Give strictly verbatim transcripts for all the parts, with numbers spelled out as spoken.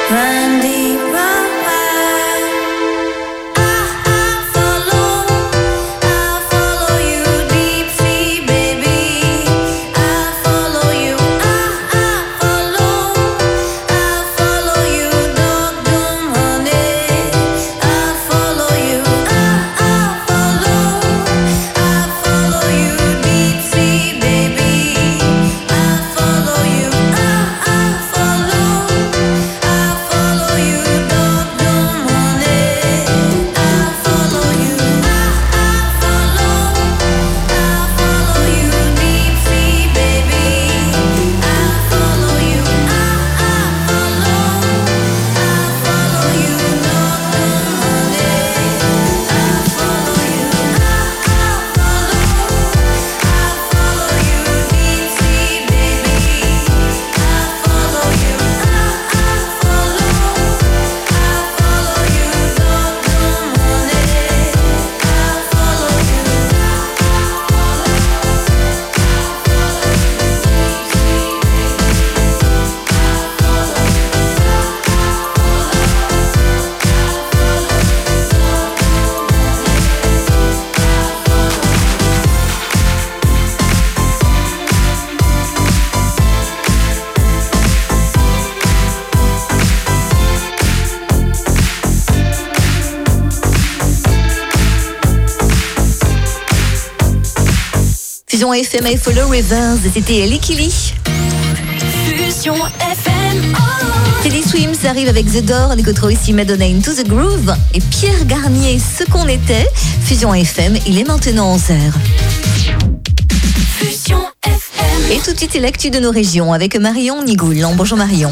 Fusion F M, I Follow Rivers, c'était Likili. Fusion F M. Oh. Teddy Swims arrive avec The Door, on écoutera aussi Madonna Into the Groove et Pierre Garnier, Ce qu'on était. Fusion F M, il est maintenant onze heures. Fusion F M. Et tout de suite, c'est l'actu de nos régions avec Marion Nigoulan. Bonjour Marion.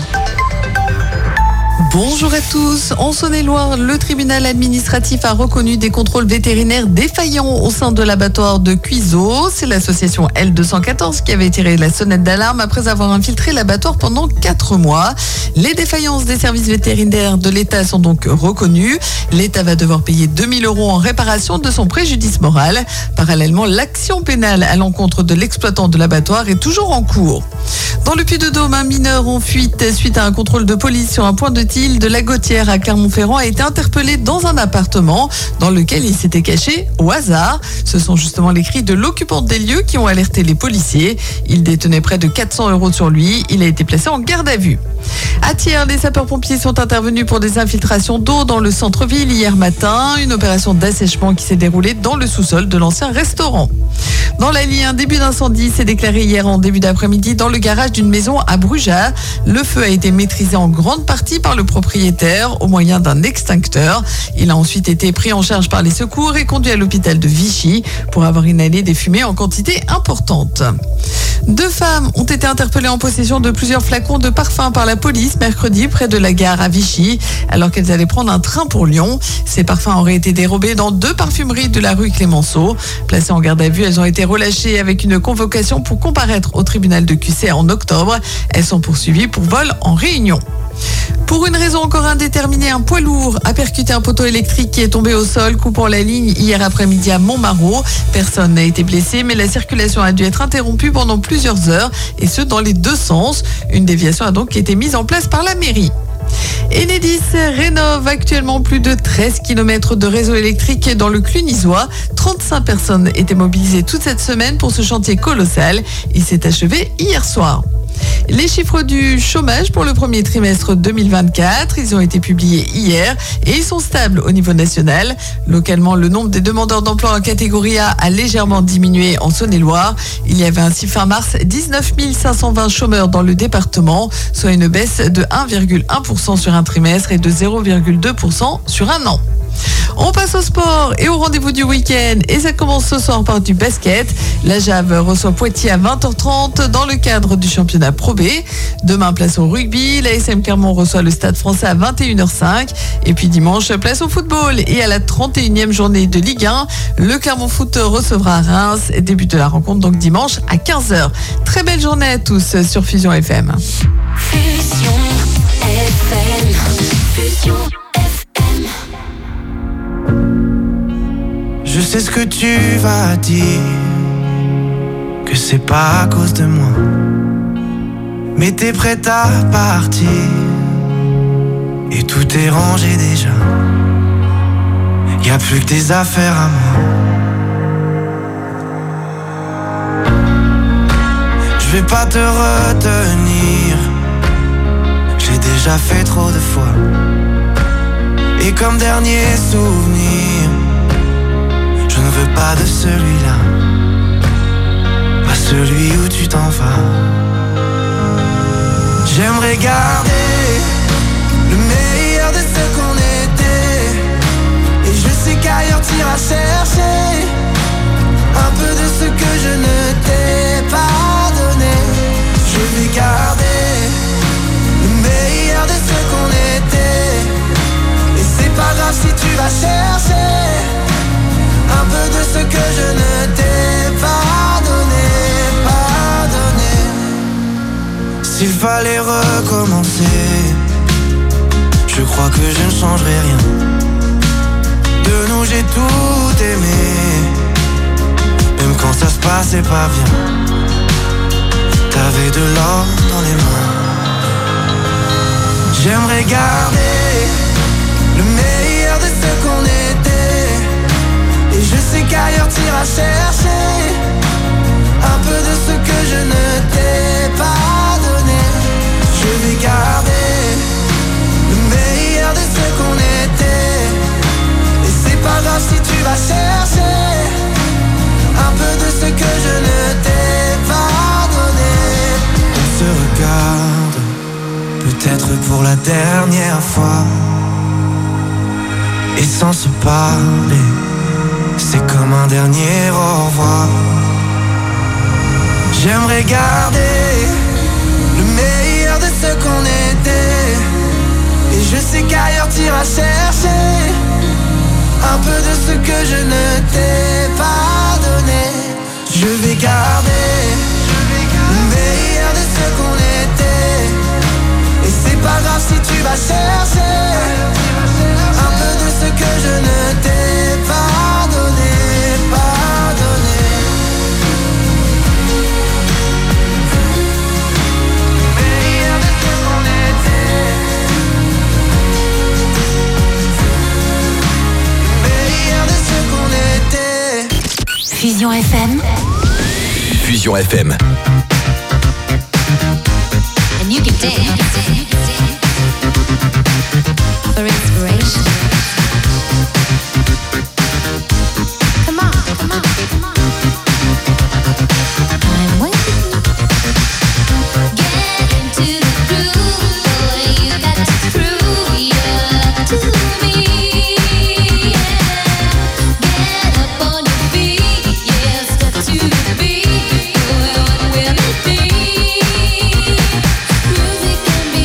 Bonjour à tous. En Saône-et-Loire, le tribunal administratif a reconnu des contrôles vétérinaires défaillants au sein de l'abattoir de Cuiseaux. C'est l'association L deux cent quatorze qui avait tiré la sonnette d'alarme après avoir infiltré l'abattoir pendant quatre mois. Les défaillances des services vétérinaires de l'État sont donc reconnues. L'État va devoir payer deux mille euros en réparation de son préjudice moral. Parallèlement, l'action pénale à l'encontre de l'exploitant de l'abattoir est toujours en cours. Dans le Puy-de-Dôme, un mineur en fuite suite à un contrôle de police sur un point de tir de la Gautière à Clermont-Ferrand a été interpellé dans un appartement dans lequel il s'était caché au hasard. Ce sont justement les cris de l'occupante des lieux qui ont alerté les policiers. Il détenait près de quatre cents euros sur lui. Il a été placé en garde à vue. À Thiers, les sapeurs-pompiers sont intervenus pour des infiltrations d'eau dans le centre-ville hier matin. Une opération d'assèchement qui s'est déroulée dans le sous-sol de l'ancien restaurant. Dans l'Allier, un début d'incendie s'est déclaré hier en début d'après-midi dans le garage d'une maison à Brujas. Le feu a été maîtrisé en grande partie par le propriétaire au moyen d'un extincteur. Il a ensuite été pris en charge par les secours et conduit à l'hôpital de Vichy pour avoir inhalé des fumées en quantité importante. Deux femmes ont été interpellées en possession de plusieurs flacons de parfum par la police mercredi près de la gare à Vichy alors qu'elles allaient prendre un train pour Lyon. Ces parfums auraient été dérobés dans deux parfumeries de la rue Clémenceau. Placées en garde à vue, elles ont été relâchées avec une convocation pour comparaître au tribunal de Q C en octobre. Elles sont poursuivies pour vol en réunion. Pour une raison encore indéterminée, un poids lourd a percuté un poteau électrique qui est tombé au sol, coupant la ligne hier après-midi à Montmarault. Personne n'a été blessé, mais la circulation a dû être interrompue pendant plusieurs heures, et ce dans les deux sens. Une déviation a donc été mise en place par la mairie. Enedis rénove actuellement plus de treize kilomètres de réseau électrique dans le Clunisois. trente-cinq personnes étaient mobilisées toute cette semaine pour ce chantier colossal. Il s'est achevé hier soir. Les chiffres du chômage pour le premier trimestre deux mille vingt-quatre, ils ont été publiés hier et ils sont stables au niveau national. Localement, le nombre des demandeurs d'emploi en catégorie A a légèrement diminué en Saône-et-Loire. Il y avait ainsi fin mars dix-neuf mille cinq cent vingt chômeurs dans le département, soit une baisse de un virgule un pour cent sur un trimestre et de zéro virgule deux pour cent sur un an. On passe au sport et au rendez-vous du week-end et ça commence ce soir par du basket. La Jave reçoit Poitiers à vingt heures trente dans le cadre du championnat Pro B. Demain, place au rugby. La S M Clermont reçoit le Stade Français à vingt et une heures cinq. Et puis dimanche, place au football. Et à la trente et unième journée de Ligue un, le Clermont Foot recevra Reims. Début de la rencontre donc dimanche à quinze heures. Très belle journée à tous sur Fusion F M. Fusion F M. Fusion F M. Je sais ce que tu vas dire, que c'est pas à cause de moi, mais t'es prête à partir tout est rangé déjà. Y'a plus que tes affaires à moi. Je vais pas te retenir, j'ai déjà fait trop de fois. Et comme dernier souvenir, je ne veux pas de celui-là, pas celui où tu t'en vas. J'aimerais garder le meilleur de ce qu'on était. Et je sais qu'ailleurs t'iras chercher un peu de ce que je ne t'ai pas donné. Je vais garder le meilleur de ce qu'on était. Et c'est pas grave si tu vas chercher un peu de ce que je ne t'ai pas donné, pas donné. S'il fallait recommencer, je crois que je ne changerai rien. De nous j'ai tout aimé, même quand ça se passait pas bien. T'avais de l'or dans les mains. J'aimerais garder le meilleur de ce qu'on était. Et je sais qu'ailleurs t'iras chercher un peu de ce que je ne t'ai pas donné. Je vais garder le meilleur de ce qu'on était. Et c'est pas grave si tu vas chercher un peu de ce que je ne t'ai pas donné. On se regarde, peut-être pour la dernière fois. Et sans se parler, c'est comme un dernier au revoir. J'aimerais garder le meilleur de ce qu'on était. Et je sais qu'ailleurs t'iras chercher un peu de ce que je ne t'ai pas donné. Je vais garder le meilleur de ce qu'on était. Et c'est pas grave si tu vas chercher un peu de ce que je ne t'ai pas donné, pas donné. Meilleur de ce qu'on était. Meilleur de ce qu'on était. Fusion F M. Fusion F M. And you can dance for inspiration. Come on, come on, come on. I'm waiting. Get into the groove, boy. You got to prove you're to me. Yeah. Get up on your feet, yeah. Step to the beat, boy. What will it be? Music can be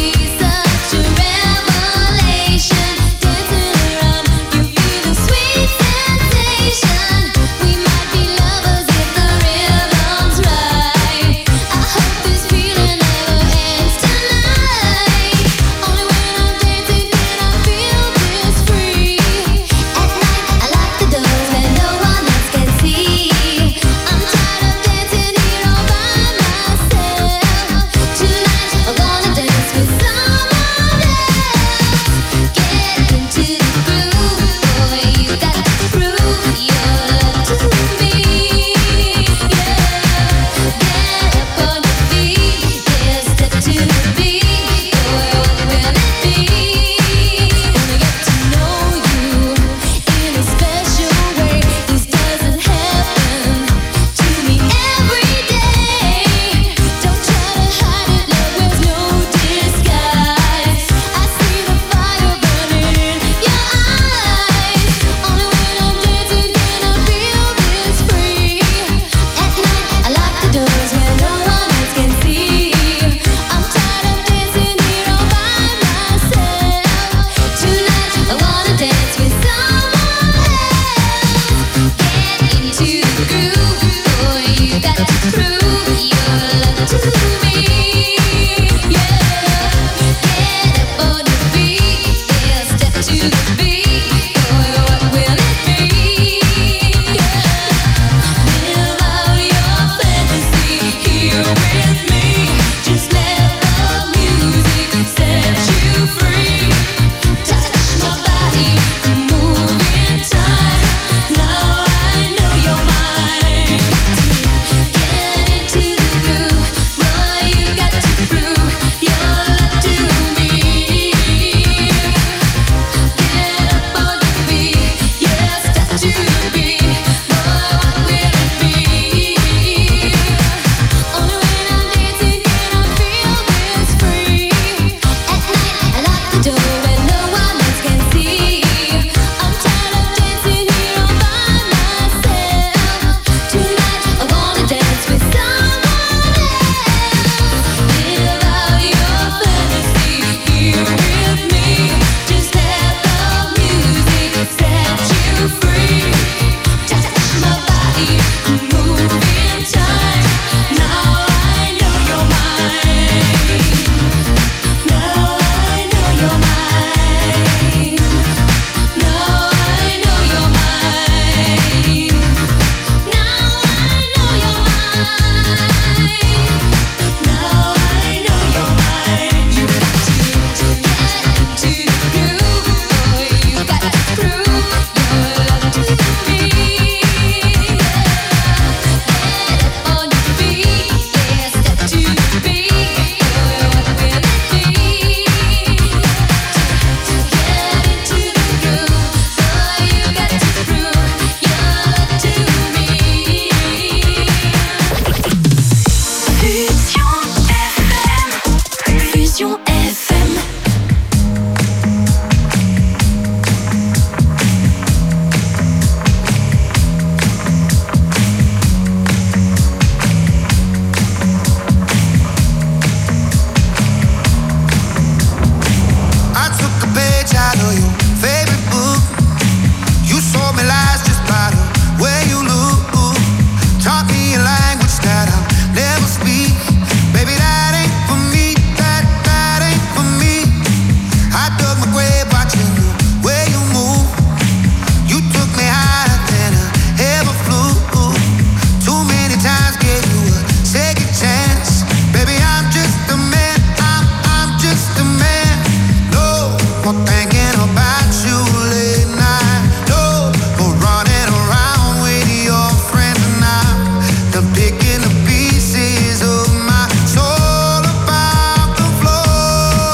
I dug my grave watching the way you move. You took me higher than I ever flew. Too many times gave you a second chance. Baby, I'm just a man, I'm, I'm just a man. No more thinking about you late night. No more running around with your friends now. The picking the pieces of my soul about the floor.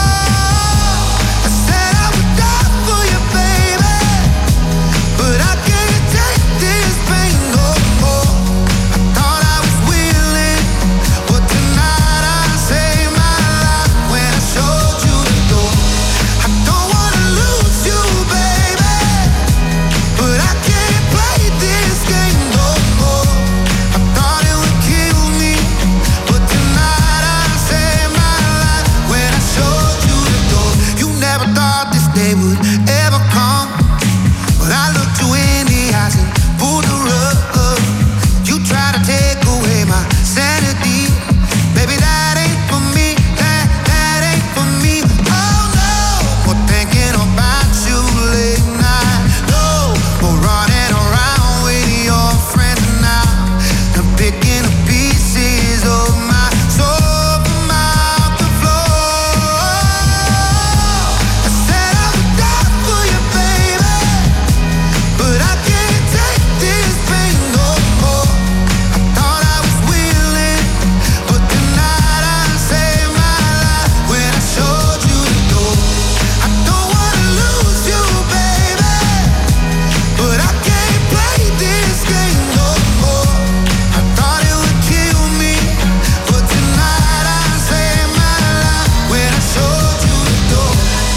I said I would die for you, baby, but I can't take this pain no more. I thought I was willing, but tonight I saved my life when I showed you the door. I don't wanna lose you, baby, but I can't play this game no more. I thought it would kill me, but tonight I saved my life when I showed you the door. You never thought this day would ever come, but I looked you in the eyes and pulled the rug. You try to take away my sanity, baby, that ain't for me, that, that ain't for me. Oh no, more thinking about you late night. No, more running around with your friends now. I'm picking the pieces of my soul from out the floor. I said I would die for you, baby, but I can't take this pain no more. I thought I was willing, but tonight I saved my life when I showed you the door. I don't wanna lose you, baby, but I can't play this game no more. I thought it would kill me, but tonight I saved my life when I showed you the door.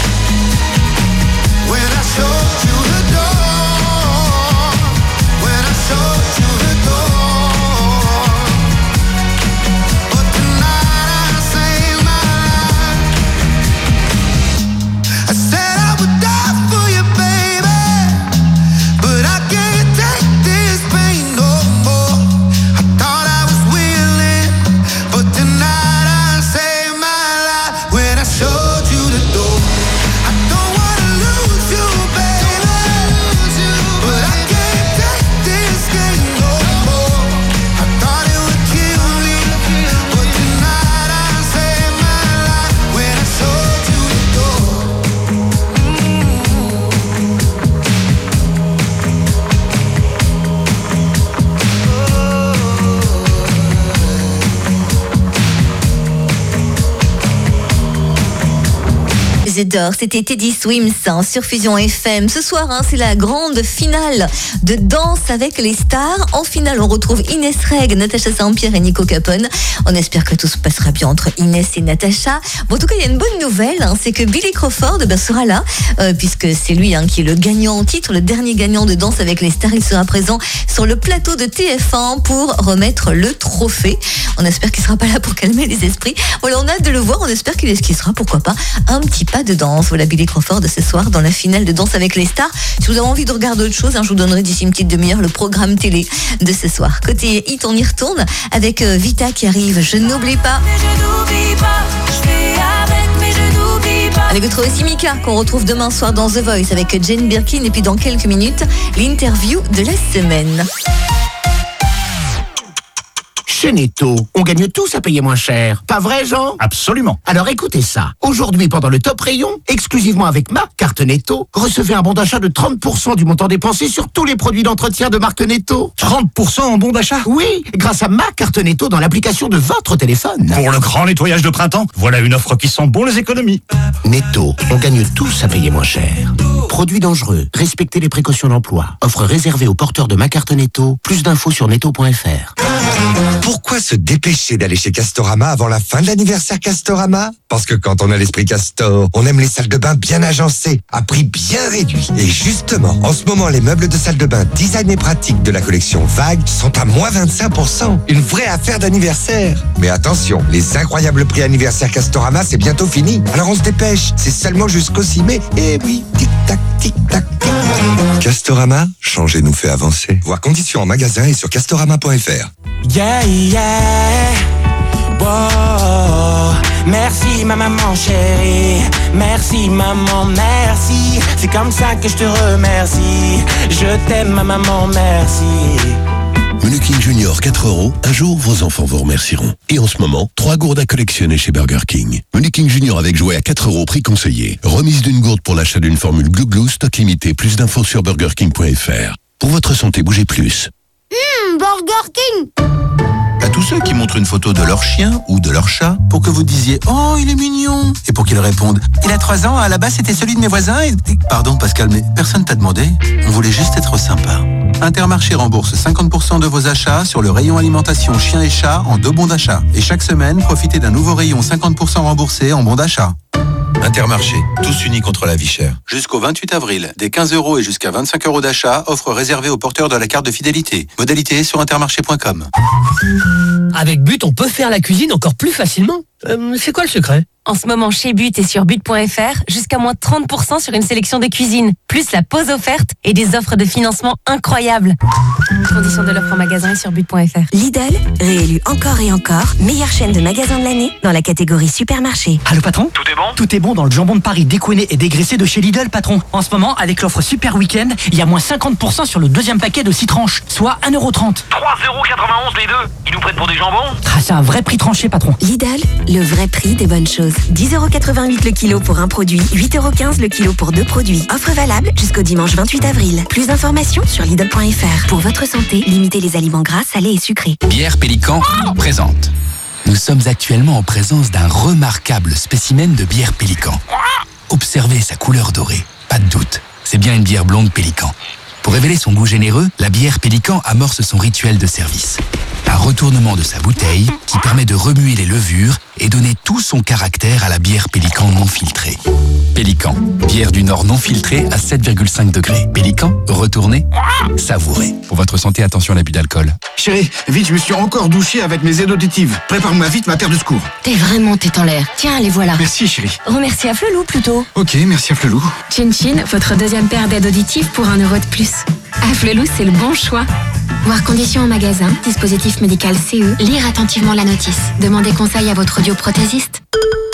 When I showed you the door. When I showed you the door. But tonight I saved my life. I said I would die for you, baby, but I can't take this pain no more. I thought I was willing, but tonight I saved my life when I showed you the door. I don't wanna lose you, baby, but I can't take this game no more. I thought it would kill me, but tonight I saved my life when I showed you the door. J'adore, c'était Teddy Swims hein, sur Fusion F M. Ce soir, hein, c'est la grande finale de Danse avec les stars. En finale, on retrouve Inès Reg, Natacha Saint-Pierre et Nico Capone. On espère que tout se passera bien entre Inès et Natacha. Bon, en tout cas, il y a une bonne nouvelle, hein, c'est que Billy Crawford ben, sera là, euh, puisque c'est lui hein, qui est le gagnant en titre, le dernier gagnant de Danse avec les stars. Il sera présent sur le plateau de T F un pour remettre le trophée. On espère qu'il sera pas là pour calmer les esprits. Voilà, on a hâte de le voir. On espère qu'il est, qu'il sera, pourquoi pas, un petit pas de danse. Voilà Billy Crawford ce soir dans la finale de Danse avec les stars. Si vous avez envie de regarder autre chose, hein, je vous donnerai d'ici une petite demi-heure le programme télé de ce soir. Côté hit, on y retourne avec euh, Vita qui arrive. Je n'oublie pas. Je n'oublie pas, je fais avec, mais je n'oublie pas. Allez, vous trouvez aussi Mika qu'on retrouve demain soir dans The Voice avec Jane Birkin et puis dans quelques minutes, l'interview de la semaine. Chez Netto, on gagne tous à payer moins cher. Pas vrai, Jean? Absolument. Alors écoutez ça. Aujourd'hui, pendant le top rayon, exclusivement avec ma carte Netto, recevez un bon d'achat de trente pour cent du montant dépensé sur tous les produits d'entretien de marque Netto. trente pour cent en bon d'achat? Oui, grâce à ma carte Netto dans l'application de votre téléphone. Pour le grand nettoyage de printemps, voilà une offre qui sent bon les économies. Netto, on gagne tous à payer moins cher. Produits dangereux, respectez les précautions d'emploi. Offre réservée aux porteurs de ma carte Netto. Plus d'infos sur netto point f r. Pourquoi se dépêcher d'aller chez Castorama avant la fin de l'anniversaire Castorama? Parce que quand on a l'esprit Castor, on aime les salles de bain bien agencées, à prix bien réduit. Et justement, en ce moment, les meubles de salle de bain design et pratique de la collection Vague sont à moins vingt-cinq pour cent. Une vraie affaire d'anniversaire. Mais attention, les incroyables prix anniversaire Castorama, c'est bientôt fini. Alors on se dépêche, c'est seulement jusqu'au six mai. Et oui, tic-tac, tic-tac, tic-tac. Castorama, changer nous fait avancer. Voir conditions en magasin et sur castorama point f r. Yeah, yeah. Wow, merci ma maman chérie, merci maman, merci. C'est comme ça que je te remercie. Je t'aime ma maman, merci. Menu King Junior quatre euros, un jour vos enfants vous remercieront. Et en ce moment, trois gourdes à collectionner chez Burger King. Menu King Junior avec jouet à quatre euros, prix conseillé. Remise d'une gourde pour l'achat d'une formule Glou Glou, stock limité. Plus d'infos sur burger king point f r. Pour votre santé, bougez plus. Mmh, Burger King. À tous ceux qui montrent une photo de leur chien ou de leur chat pour que vous disiez « Oh, il est mignon !» et pour qu'ils répondent « Il a trois ans, à la base c'était celui de mes voisins et... » Pardon Pascal, mais personne t'a demandé. On voulait juste être sympa. Intermarché rembourse cinquante pour cent de vos achats sur le rayon alimentation chien et chat en deux bons d'achat. Et chaque semaine, profitez d'un nouveau rayon cinquante pour cent remboursé en bons d'achat. Intermarché, tous unis contre la vie chère. Jusqu'au vingt-huit avril, des quinze euros et jusqu'à vingt-cinq euros d'achat, offre réservée aux porteurs de la carte de fidélité. Modalité sur intermarché point com. Avec But, on peut faire la cuisine encore plus facilement. Euh, c'est quoi le secret ? En ce moment, chez But et sur but point f r, jusqu'à moins trente pour cent sur une sélection de cuisine, plus la pause offerte et des offres de financement incroyables. Conditions de l'offre en magasin et sur but point f r. Lidl, réélu encore et encore, meilleure chaîne de magasins de l'année dans la catégorie supermarché. Allô patron ? Tout est bon ? Tout est bon dans le jambon de Paris découiné et dégraissé de chez Lidl, patron. En ce moment, avec l'offre Super Week-end, il y a moins cinquante pour cent sur le deuxième paquet de six tranches, soit un euro trente. trois euros quatre-vingt-onze les deux. Ils nous prennent pour des jambons ? Ah, c'est un vrai prix tranché, patron. Lidl, le vrai prix des bonnes choses. dix euros quatre-vingt-huit le kilo pour un produit, huit euros quinze le kilo pour deux produits. Offre valable jusqu'au dimanche vingt-huit avril. Plus d'informations sur Lidl point f r. Pour votre santé, limitez les aliments gras, salés et sucrés. Bière Pélican présente. Nous sommes actuellement en présence d'un remarquable spécimen de bière Pélican. Observez sa couleur dorée. Pas de doute, c'est bien une bière blonde Pélican. Pour révéler son goût généreux, la bière Pélican amorce son rituel de service. Un retournement de sa bouteille qui permet de remuer les levures et donner tout son caractère à la bière Pélican non filtrée. Pélican, bière du Nord non filtrée à sept virgule cinq degrés. Pélican, retournez, savourez. Pour votre santé, attention à l'abus d'alcool. Chérie, vite, je me suis encore douché avec mes aides auditives. Prépare-moi vite ma paire de secours. T'es vraiment tête en l'air. Tiens, les voilà. Merci chérie. Remercie à Flelou plutôt. Ok, merci à Flelou. Chin Chin, votre deuxième paire d'aides auditives pour un euro de plus. À Flelou, c'est le bon choix. Voir conditions en magasin, dispositif médical C E, lire attentivement la notice. Demandez conseil à votre audioprothésiste.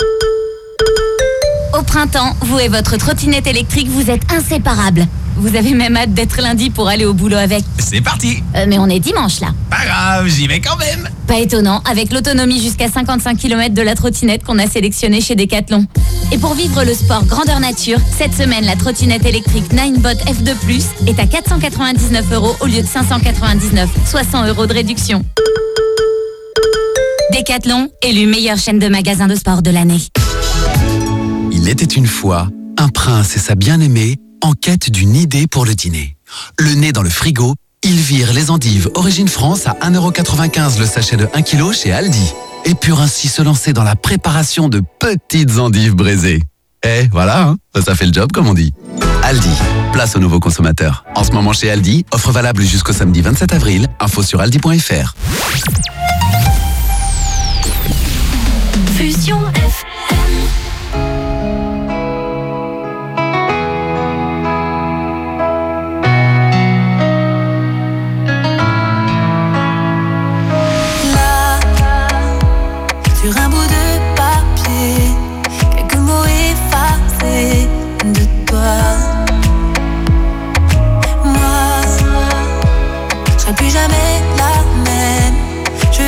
Au printemps, vous et votre trottinette électrique, vous êtes inséparables. Vous avez même hâte d'être lundi pour aller au boulot avec. C'est parti. Euh, mais on est dimanche là. Pas grave, j'y vais quand même. Pas étonnant, avec l'autonomie jusqu'à cinquante-cinq kilomètres de la trottinette qu'on a sélectionnée chez Decathlon. Et pour vivre le sport grandeur nature, cette semaine, la trottinette électrique Ninebot F deux plus est à quatre cent quatre-vingt-dix-neuf euros au lieu de cinq cent quatre-vingt-dix-neuf, soit cent euros de réduction. Decathlon, élu meilleure chaîne de magasins de sport de l'année. Il était une fois un prince et sa bien-aimée en quête d'une idée pour le dîner. Le nez dans le frigo, ils virent les endives Origine France à un euro quatre-vingt-quinze le sachet de un kilo chez Aldi. Et purent ainsi se lancer dans la préparation de petites endives braisées. Eh, voilà, hein, ça fait le job comme on dit. Aldi, place aux nouveaux consommateurs. En ce moment chez Aldi, offre valable jusqu'au samedi vingt-sept avril. Info sur aldi point f r. Fusion F M. Sur un bout de papier, quelques mots effacés de toi. Moi, je serai plus jamais la même. Je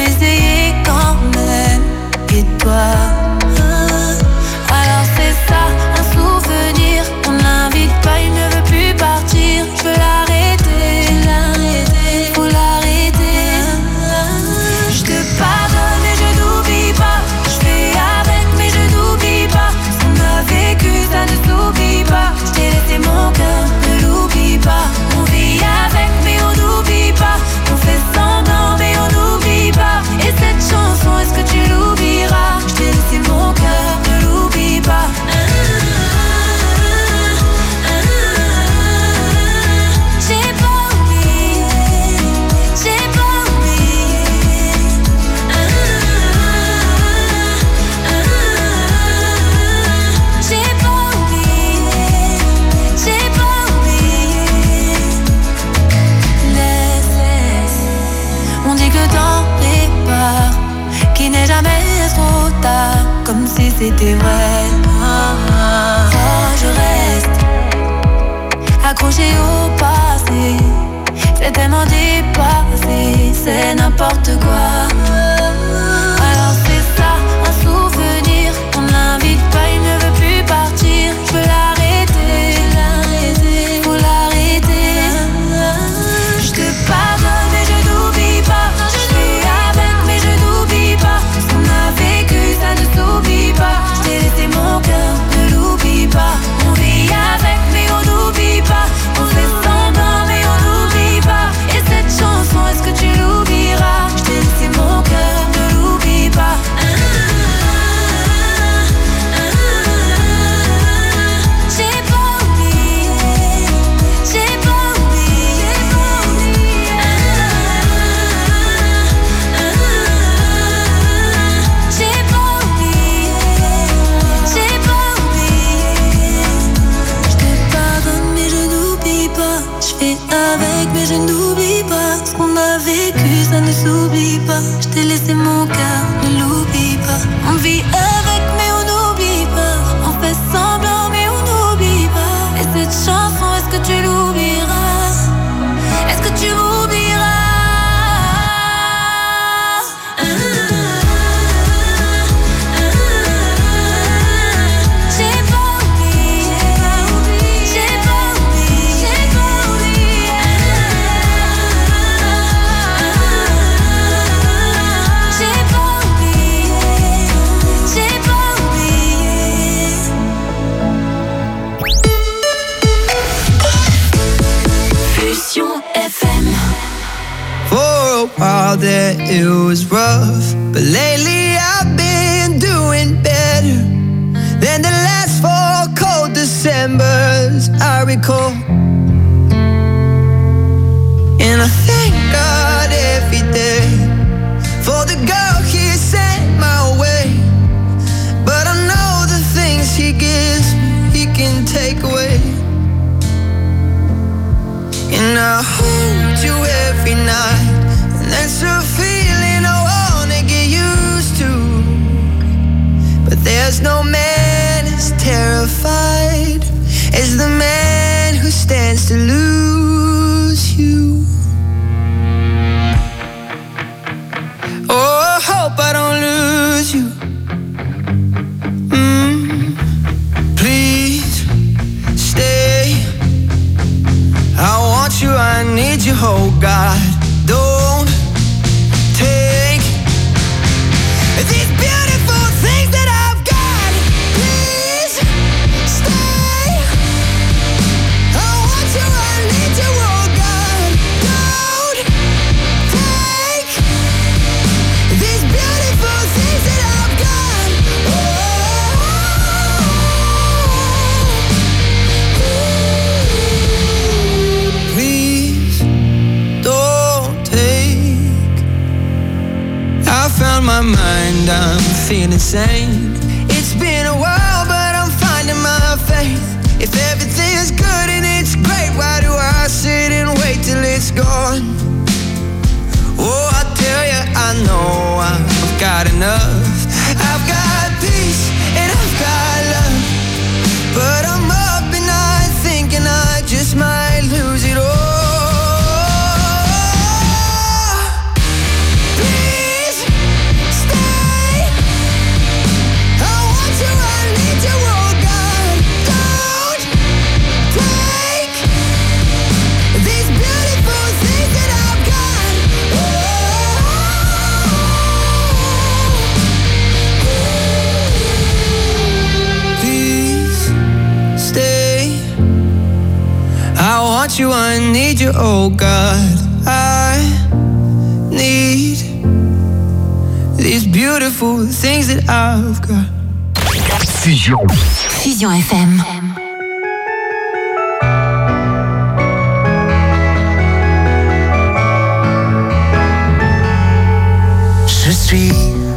c'était vrai. Oh, je reste accroché au passé. C'est tellement dépassé, c'est n'importe quoi. Alors c'est ça, un souvenir. On l'invite pas, il ne veut plus partir. Je veux l'arrêter, l'arrêter, faut l'arrêter. Je te pardonne mais je n'oublie pas. Je suis avec mais je n'oublie pas. Ce qu'on a vécu ça ne s'oublie pas. Je t'ai laissé mon cœur, ne l'oublie pas. On vit avec mais on n'oublie pas. On fait semblant mais on n'oublie pas. Et cette chanson, est-ce que tu l'oublieras? Je t'ai laissé mon cœur, ne l'oublie pas. J'ai pas oublié, j'ai pas oublié. J'ai pas oublié, j'ai pas oublié. Je te pardonne mais je n'oublie pas. Je fais avec mais je n'oublie pas. Ce qu'on a vécu ça ne s'oublie pas. Je t'ai laissé mon cœur, ne l'oublie pas. On vit avec mais on n'oublie pas. On fait semblant mais on n'oublie pas. Et cette chanson, est-ce que tu l'oublieras? Est-ce que tu m'oublieras? J'ai pas oublié, j'ai pas oublié, j'ai pas oublié. J'ai pas oublié, j'ai pas oublié. Fusion F M. For a while there it was rough, but lately I've been doing better than the last four cold Decembers I recall. And I thank God every day for the girl He sent my way. But I know the things He gives me, He can take away. And I hold you every night, and that's a feeling I wanna get used to. But there's no man as terrified as the man who stands to lose you. Oh, I hope I don't lose you. Mm, please stay. I want you, I need you, oh God. Don't take these beautiful things that I've got. Please stay. I want you, I need you, oh God. Don't take these beautiful things that I've got. Please don't take. I found my mind, I'm feeling sane. It's been a while, but I'm finding my faith. If everything is good and it's great, why do I sit and wait till it's gone? Oh, I tell you, I know I've got enough. I've got peace and I've got love, but I'm up at night thinking I just might lose it all. Please stay. I want you, I need you, oh God. Don't take these beautiful things that I've got. Please stay. I want you, I need you, oh God. I need these beautiful things that I've got. Fusion. Fusion F M. Je suis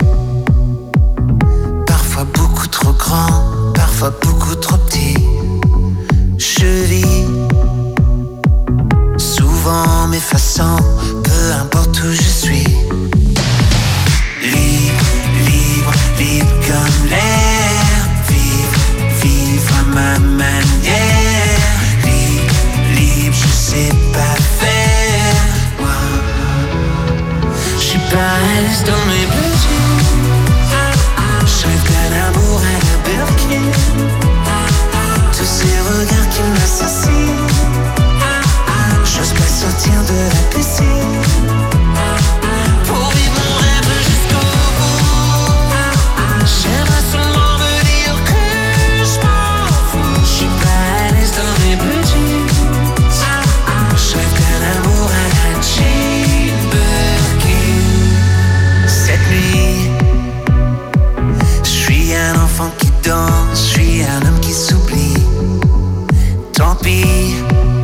parfois beaucoup trop grand, parfois beaucoup trop petit. Je vis souvent m'effaçant, peu importe où je suis. Libre, libre, libre comme l'air. vivre à ma manière. Libre, libre, je sais pas faire. Moi, je suis pas à l'aise dans mes petits. Je rêve d'un amour à la Birkin. Tous ces regards qui m'assassinent. J'ose pas sortir de la piscine. Pour vivre mon rêve jusqu'au bout. J'aimerais seulement me dire que je m'en fous. Je suis pas à l'aise dans mes petits. Je rêve d'un amour à la Jane Birkin. Cette nuit, je suis un enfant qui danse. Je suis un homme qui s'oublie. Tant pis.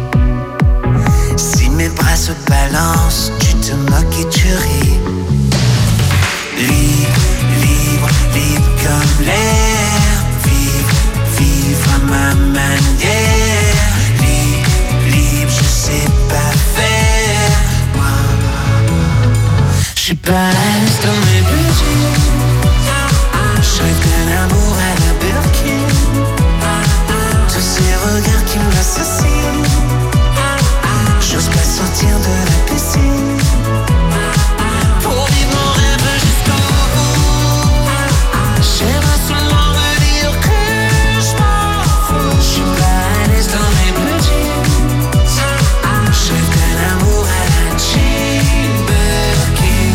Si mes bras se balancent, tu te moques et tu ris. Libre, libre, libre comme l'air. Vivre, vivre à ma manière. Libre, libre, je sais pas faire. Moi, je suis pas à l'aise dans mes petits. Je rêve d'un amour à la Birkin. Tous ces regards qui m'assassinent. J'ose pas sortir de la piscine. Pour vivre mon rêve jusqu'au bout. J'aimerais seulement me dire que je m'en fous. Je suis pas à l'aise dans mes petits. Je rêve d'un amour à la Jane Birkin.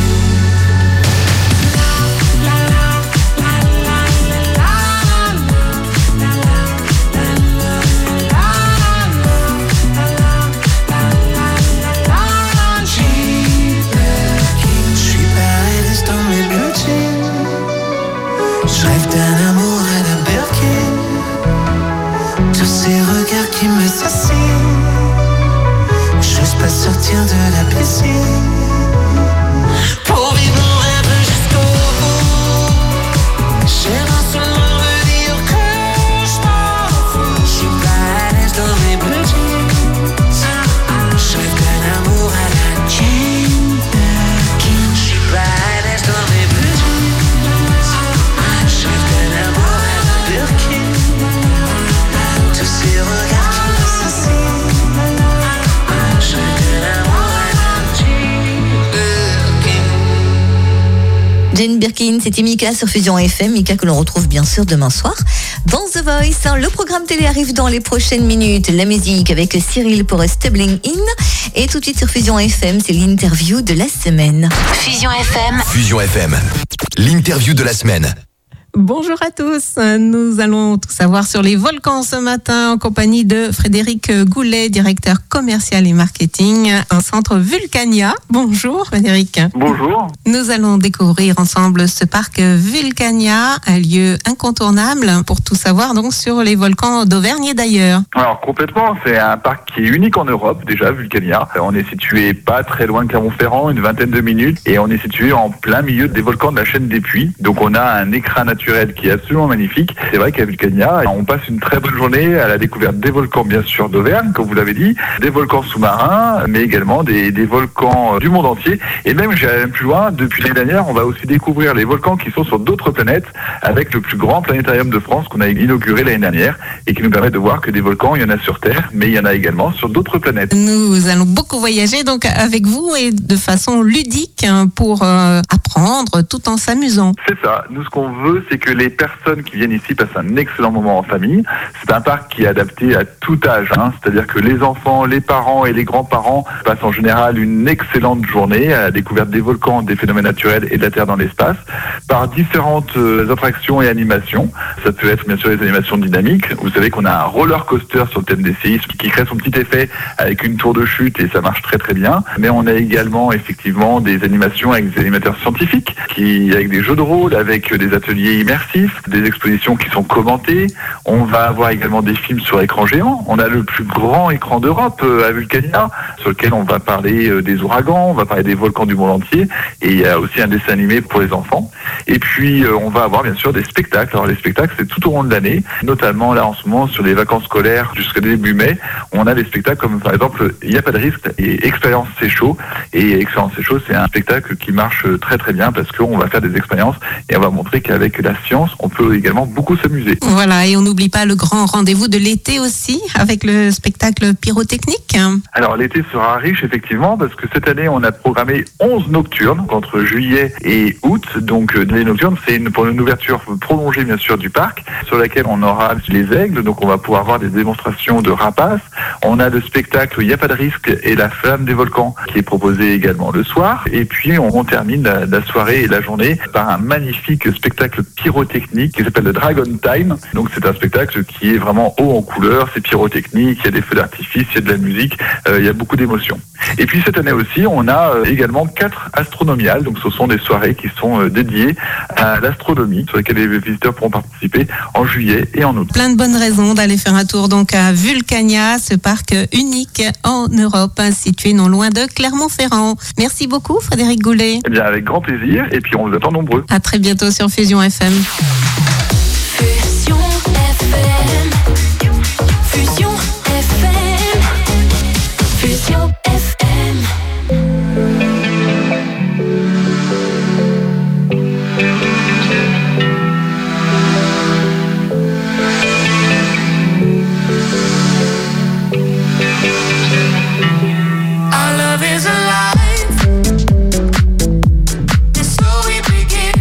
Je rêve d'un amour à la Birkin. Tous ces regards qui m'assassinent. J'ose pas sortir de la piscine. Pour vivre mon rêve jusqu'au bout. J'aimerais seulement me dire que je m'en fous. Je suis pas à l'aise dans mes petits. Je rêve d'un amour à la Jane Birkin. Je suis pas à l'aise dans mes petits. Je rêve d'un amour à la Birkin. Tous ces regards qui m'assassinent. Je rêve d'un amour à la Jane Birkin. Jane Birkin, c'était Mika sur Fusion F M. Mika que l'on retrouve bien sûr demain soir dans The Voice. Le programme télé arrive dans les prochaines minutes. La musique avec Cyril pour Stumbling In. Et tout de suite sur Fusion F M, c'est l'interview de la semaine. Fusion F M. Fusion F M, l'interview de la semaine. Bonjour à tous, nous allons tout savoir sur les volcans ce matin en compagnie de Frédéric Goulet, directeur commercial et marketing au centre Vulcania. Bonjour Frédéric. Bonjour. Nous allons découvrir ensemble ce parc Vulcania, un lieu incontournable pour tout savoir donc sur les volcans d'Auvergne et d'ailleurs. Alors complètement, c'est un parc qui est unique en Europe déjà, Vulcania. On est situé pas très loin de Clermont-Ferrand, une vingtaine de minutes, et on est situé en plein milieu des volcans de la chaîne des Puys. Donc on a un écrin naturel qui est absolument magnifique. C'est vrai qu'à Vulcania, on passe une très bonne journée à la découverte des volcans, bien sûr, d'Auvergne, comme vous l'avez dit, des volcans sous-marins, mais également des, des volcans du monde entier. Et même, j'irai même plus loin, depuis l'année dernière, on va aussi découvrir les volcans qui sont sur d'autres planètes, avec le plus grand planétarium de France qu'on a inauguré l'année dernière, et qui nous permet de voir que des volcans, il y en a sur Terre, mais il y en a également sur d'autres planètes. Nous allons beaucoup voyager donc avec vous et de façon ludique pour euh, apprendre tout en s'amusant. C'est ça. Nous, ce qu'on veut, c'est que les personnes qui viennent ici passent un excellent moment en famille. C'est un parc qui est adapté à tout âge, hein. C'est-à-dire que les enfants, les parents et les grands-parents passent en général une excellente journée à la découverte des volcans, des phénomènes naturels et de la Terre dans l'espace, par différentes euh, attractions et animations. Ça peut être bien sûr les animations dynamiques. Vous savez qu'on a un roller coaster sur le thème des séismes qui crée son petit effet avec une tour de chute et ça marche très très bien. Mais on a également effectivement des animations avec des animateurs scientifiques, qui avec des jeux de rôle, avec des ateliers immersifs, des expositions qui sont commentées. On va avoir également des films sur écran géant. On a le plus grand écran d'Europe euh, à Vulcania, sur lequel on va parler euh, des ouragans, on va parler des volcans du monde entier, et il y a aussi un dessin animé pour les enfants. Et puis euh, on va avoir bien sûr des spectacles. Alors les spectacles, c'est tout au long de l'année, notamment là en ce moment sur les vacances scolaires jusqu'à début mai, on a des spectacles comme par exemple Il n'y a pas de risque et Expérience C'est chaud. Et Expérience C'est chaud, c'est un spectacle qui marche très très bien parce qu'on va faire des expériences et on va montrer qu'avec la la science, on peut également beaucoup s'amuser. Voilà, et on n'oublie pas le grand rendez-vous de l'été aussi, avec le spectacle pyrotechnique. Alors l'été sera riche effectivement, parce que cette année on a programmé onze nocturnes entre juillet et août. Donc les nocturnes, c'est une, pour une ouverture prolongée bien sûr du parc, sur laquelle on aura les aigles, donc on va pouvoir voir des démonstrations de rapaces. On a le spectacle Il n'y a pas de risque et la flamme des volcans qui est proposé également le soir. Et puis on, on termine la, la soirée et la journée par un magnifique spectacle pyrotechnique qui s'appelle le Dragon Time. Donc c'est un spectacle qui est vraiment haut en couleurs, c'est pyrotechnique, il y a des feux d'artifice, il y a de la musique, euh, il y a beaucoup d'émotions. Et puis cette année aussi, on a euh, également quatre astronomiales, donc ce sont des soirées qui sont euh, dédiées à l'astronomie, sur lesquelles les visiteurs pourront participer en juillet et en août. Plein de bonnes raisons d'aller faire un tour donc à Vulcania, ce parc unique en Europe, situé non loin de Clermont-Ferrand. Merci beaucoup Frédéric Goulet. Eh bien avec grand plaisir, et puis on vous attend nombreux. À très bientôt sur Fusion F M. Fusion F M. Fusion F M. Fusion F M. Our love is alive. And so we begin.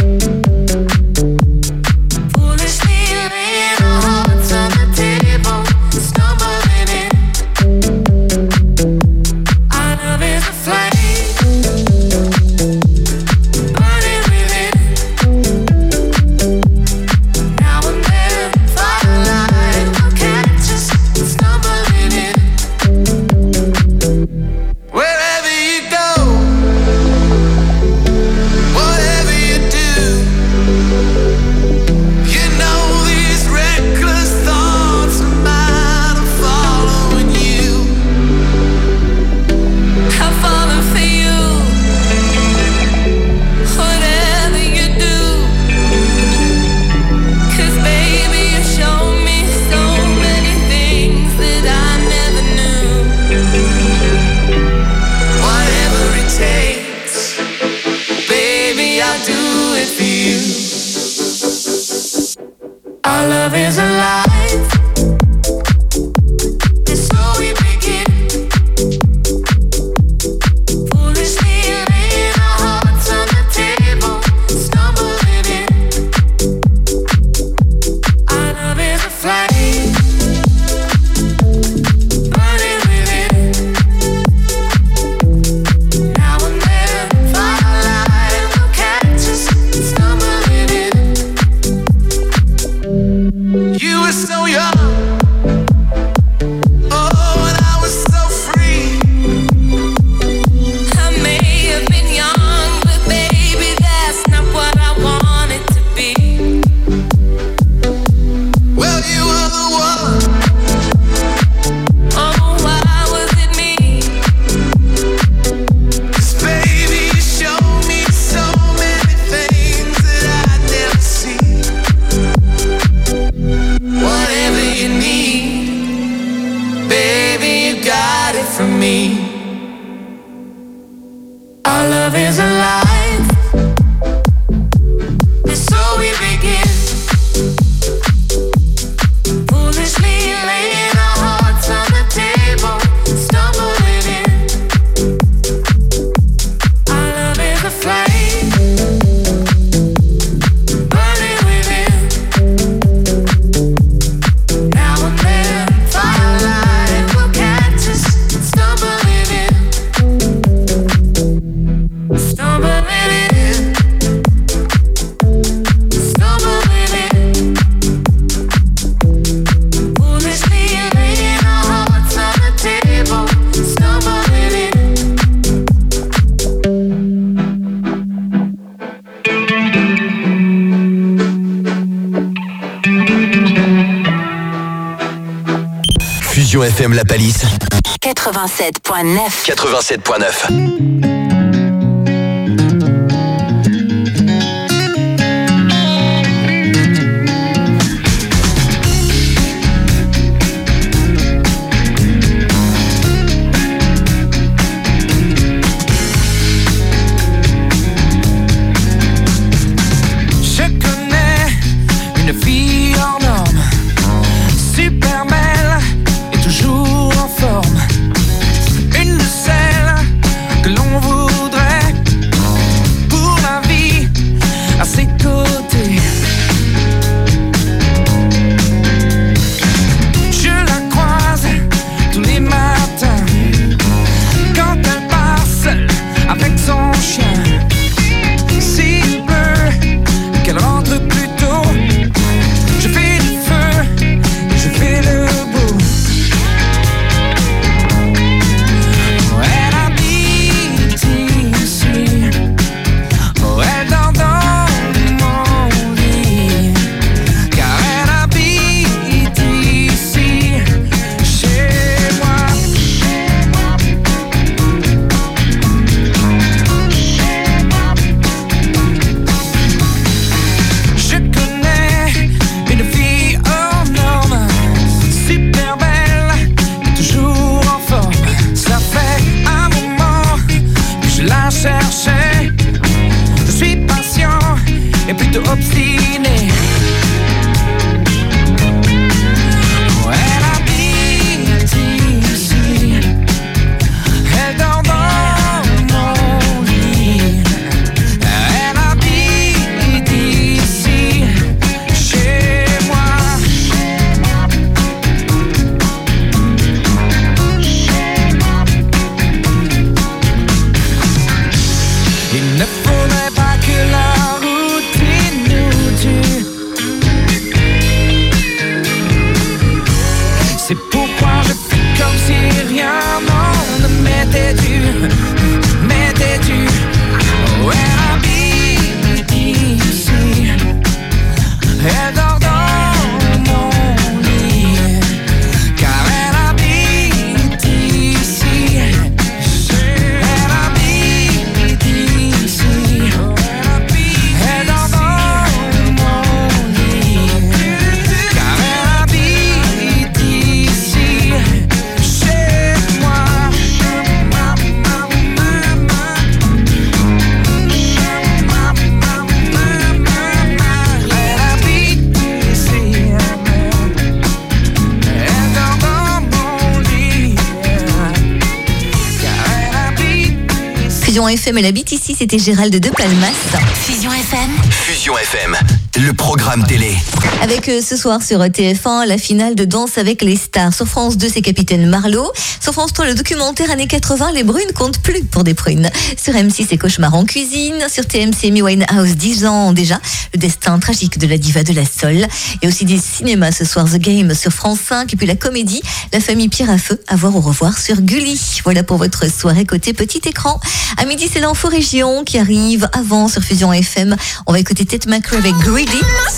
Foolishly laying our hearts on the table, stumbling in. Our love is a flame, burning within. Now and then, firelight will catch us stumbling in. Wherever you go, whatever you do, you know these reckless thoughts of mine are following you. I follow for you, whatever you do. 'Cause baby, you show me so many things that I never knew. Whatever it takes, baby, I'll do it for you. Our love is alive, and so we begin. Foolishly laying our hearts on the table, stumbling in. Our love is a flame, burning within. Now and then, firelight will catch us stumbling in. You were so young, oh, and I was so free. I may have been young, but baby, that's not what I wanted to be. Well, you were the one. Oh, why was it me? 'Cause baby, you showed me so many things that I'd never seen. Whatever you need, baby, you got it from me. Our love is alive, and so we begin. Foolishly laying our hearts on the table, stumbling in. Our love is a flame, burning within. Now and then, firelight will catch us stumbling in. Stumbling in. Stumbling in. Foolishly laying our hearts on the table, stumbling in. Fusion F M La Palisse, quatre-vingt-sept point neuf. quatre-vingt-sept point neuf. Je connais Fusion F M, elle habite ici, c'était Gérald de Palmas. Fusion F M. Fusion F M, le programme télé. Avec euh, ce soir sur T F un, la finale de Danse avec les stars. Sur France deux, c'est Capitaine Marlowe. Sur France trois, le documentaire années quatre-vingts, les brunes comptent plus pour des prunes. Sur M six, c'est Cauchemar en cuisine. Sur T M C, Amy Winehouse, dix ans déjà. Le destin tragique de la diva de la soul. Et aussi des cinémas ce soir, The Game sur France cinq. Et puis la comédie, La famille Pierre à Feu, à voir au revoir sur Gulli. Voilà pour votre soirée côté petit écran. À midi, c'est l'info région qui arrive avant sur Fusion F M. On va écouter Ted McRae avec Greedy.